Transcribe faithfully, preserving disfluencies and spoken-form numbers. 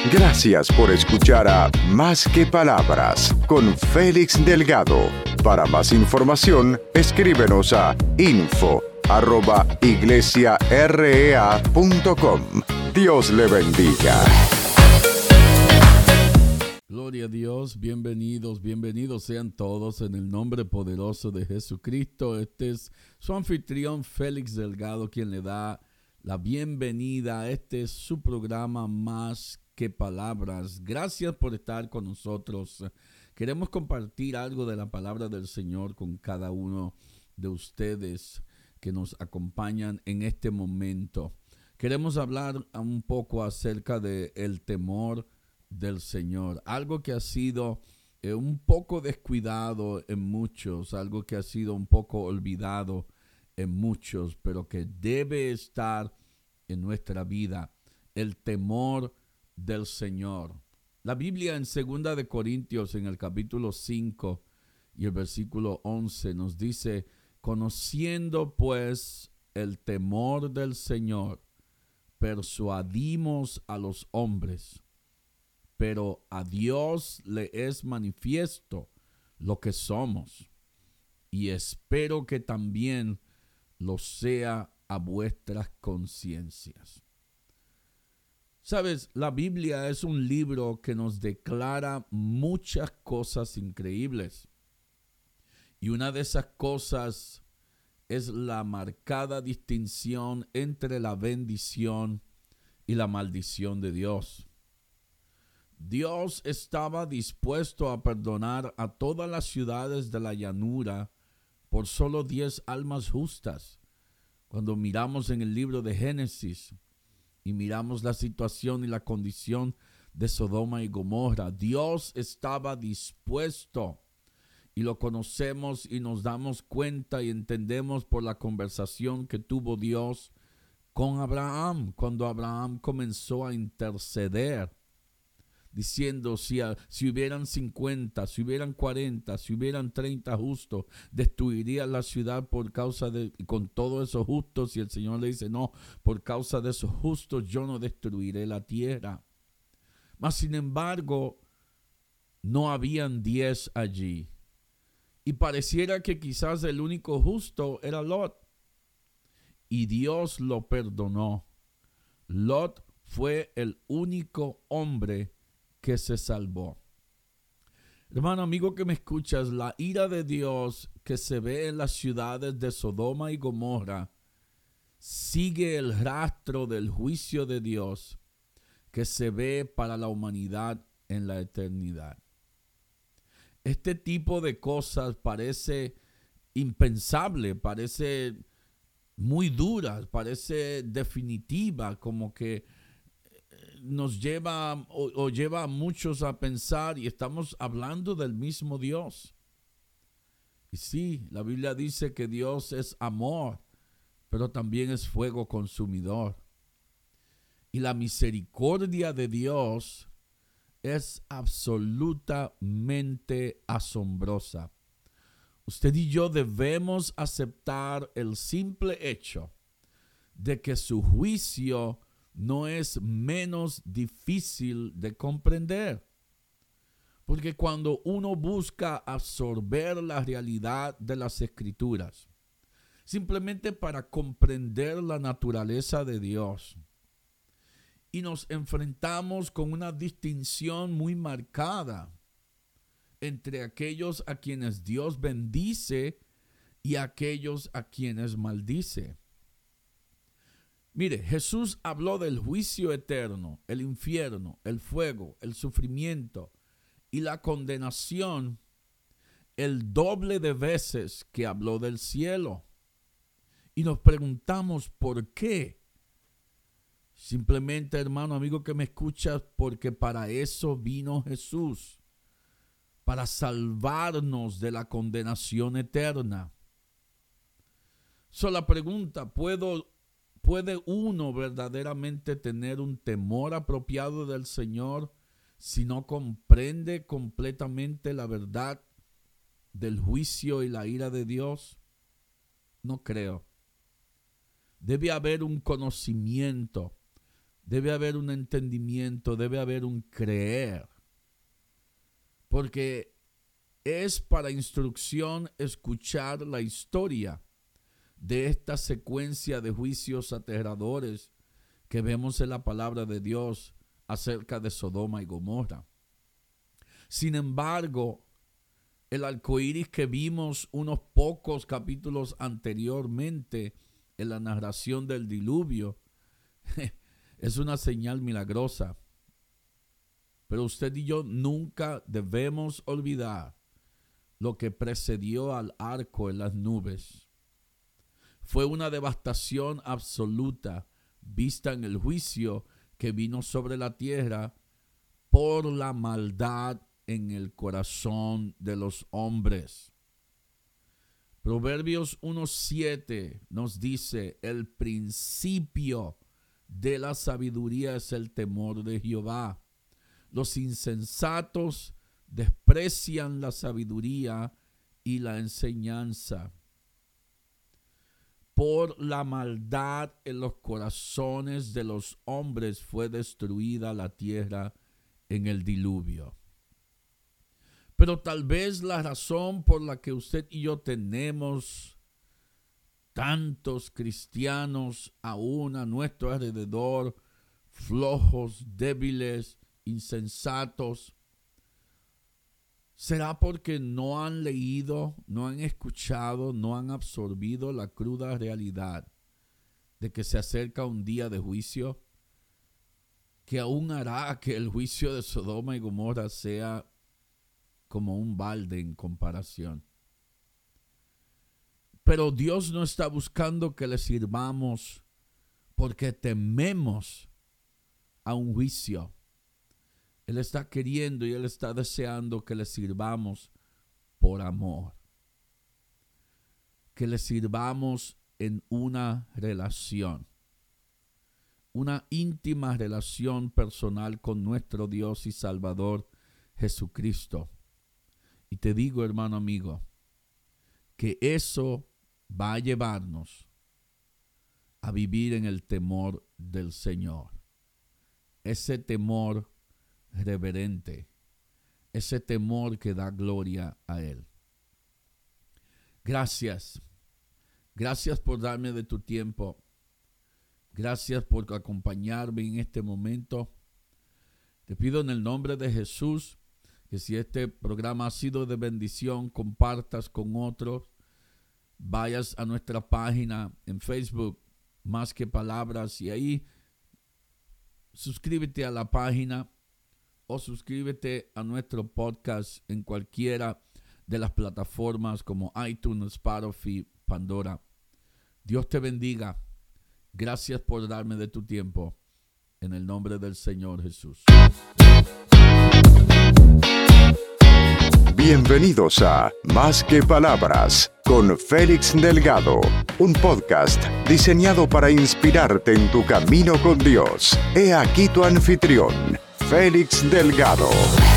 Gracias por escuchar a Más que Palabras con Félix Delgado. Para más información, escríbenos a info arroba iglesiarea punto com. Dios le bendiga. Gloria a Dios, bienvenidos, bienvenidos sean todos en el nombre poderoso de Jesucristo. Este es su anfitrión Félix Delgado quien le da la bienvenida a este su programa Más que Palabras. Gracias por estar con nosotros. Queremos compartir algo de la palabra del Señor con cada uno de ustedes que nos acompañan en este momento. Queremos hablar un poco acerca del temor del Señor, algo que ha sido eh, un poco descuidado en muchos, algo que ha sido un poco olvidado en muchos, pero que debe estar en nuestra vida, el temor del Señor. La Biblia en segunda de Corintios, en el capítulo cinco y el versículo once, nos dice: conociendo pues el temor del Señor, persuadimos a los hombres, pero a Dios le es manifiesto lo que somos, y espero que también lo sea a vuestras conciencias. Sabes, la Biblia es un libro que nos declara muchas cosas increíbles. Y una de esas cosas es la marcada distinción entre la bendición y la maldición de Dios. Dios estaba dispuesto a perdonar a todas las ciudades de la llanura por solo diez almas justas. Cuando miramos en el libro de Génesis y miramos la situación y la condición de Sodoma y Gomorra, Dios estaba dispuesto, y lo conocemos y nos damos cuenta y entendemos por la conversación que tuvo Dios con Abraham, cuando Abraham comenzó a interceder, diciendo: si, si hubieran cincuenta, si hubieran cuarenta, si hubieran treinta justos, destruiría la ciudad por causa de, con todos esos justos. Y el Señor le dice: no, por causa de esos justos yo no destruiré la tierra. Mas sin embargo, no habían diez allí. Y pareciera que quizás el único justo era Lot. Y Dios lo perdonó. Lot fue el único hombre que se salvó. Hermano, amigo que me escuchas, la ira de Dios que se ve en las ciudades de Sodoma y Gomorra sigue el rastro del juicio de Dios que se ve para la humanidad en la eternidad. Este tipo de cosas parece impensable, parece muy dura, parece definitiva, como que nos lleva o, o lleva a muchos a pensar, y estamos hablando del mismo Dios. Y sí, la Biblia dice que Dios es amor, pero también es fuego consumidor. Y la misericordia de Dios es absolutamente asombrosa. Usted y yo debemos aceptar el simple hecho de que su juicio no es menos difícil de comprender. Porque cuando uno busca absorber la realidad de las Escrituras, simplemente para comprender la naturaleza de Dios, y nos enfrentamos con una distinción muy marcada entre aquellos a quienes Dios bendice y aquellos a quienes maldice. Mire, Jesús habló del juicio eterno, el infierno, el fuego, el sufrimiento y la condenación el doble de veces que habló del cielo. Y nos preguntamos ¿por qué? Simplemente, hermano, amigo que me escuchas, porque para eso vino Jesús, para salvarnos de la condenación eterna. So, la pregunta, ¿puedo ¿puede uno verdaderamente tener un temor apropiado del Señor si no comprende completamente la verdad del juicio y la ira de Dios? No creo. Debe haber un conocimiento debe haber un entendimiento, debe haber un creer. Porque es para instrucción escuchar la historia de esta secuencia de juicios aterradores que vemos en la palabra de Dios acerca de Sodoma y Gomorra. Sin embargo, el arcoíris que vimos unos pocos capítulos anteriormente en la narración del diluvio es una señal milagrosa. Pero usted y yo nunca debemos olvidar lo que precedió al arco en las nubes. Fue una devastación absoluta vista en el juicio que vino sobre la tierra por la maldad en el corazón de los hombres. Proverbios uno siete nos dice: el principio de la sabiduría es el temor de Jehová. Los insensatos desprecian la sabiduría y la enseñanza. Por la maldad en los corazones de los hombres fue destruida la tierra en el diluvio. Pero tal vez la razón por la que usted y yo tenemos tantos cristianos aún a nuestro alrededor, flojos, débiles, insensatos, será porque no han leído, no han escuchado, no han absorbido la cruda realidad de que se acerca un día de juicio que aún hará que el juicio de Sodoma y Gomorra sea como un balde en comparación. Pero Dios no está buscando que le sirvamos porque tememos a un juicio. Él está queriendo y Él está deseando que le sirvamos por amor. Que le sirvamos en una relación. Una íntima relación personal con nuestro Dios y Salvador Jesucristo. Y te digo, hermano amigo, que eso va a llevarnos a vivir en el temor del Señor. Ese temor reverente, ese temor que da gloria a Él. Gracias, gracias por darme de tu tiempo. Gracias por acompañarme en este momento. Te pido en el nombre de Jesús que si este programa ha sido de bendición, compartas con otros. Vayas a nuestra página en Facebook, Más que Palabras, y ahí suscríbete a la página o suscríbete a nuestro podcast en cualquiera de las plataformas como iTunes, Spotify, Pandora. Dios te bendiga. Gracias por darme de tu tiempo. En el nombre del Señor Jesús. Bienvenidos a Más que Palabras con Félix Delgado, un podcast diseñado para inspirarte en tu camino con Dios. He aquí tu anfitrión, Félix Delgado.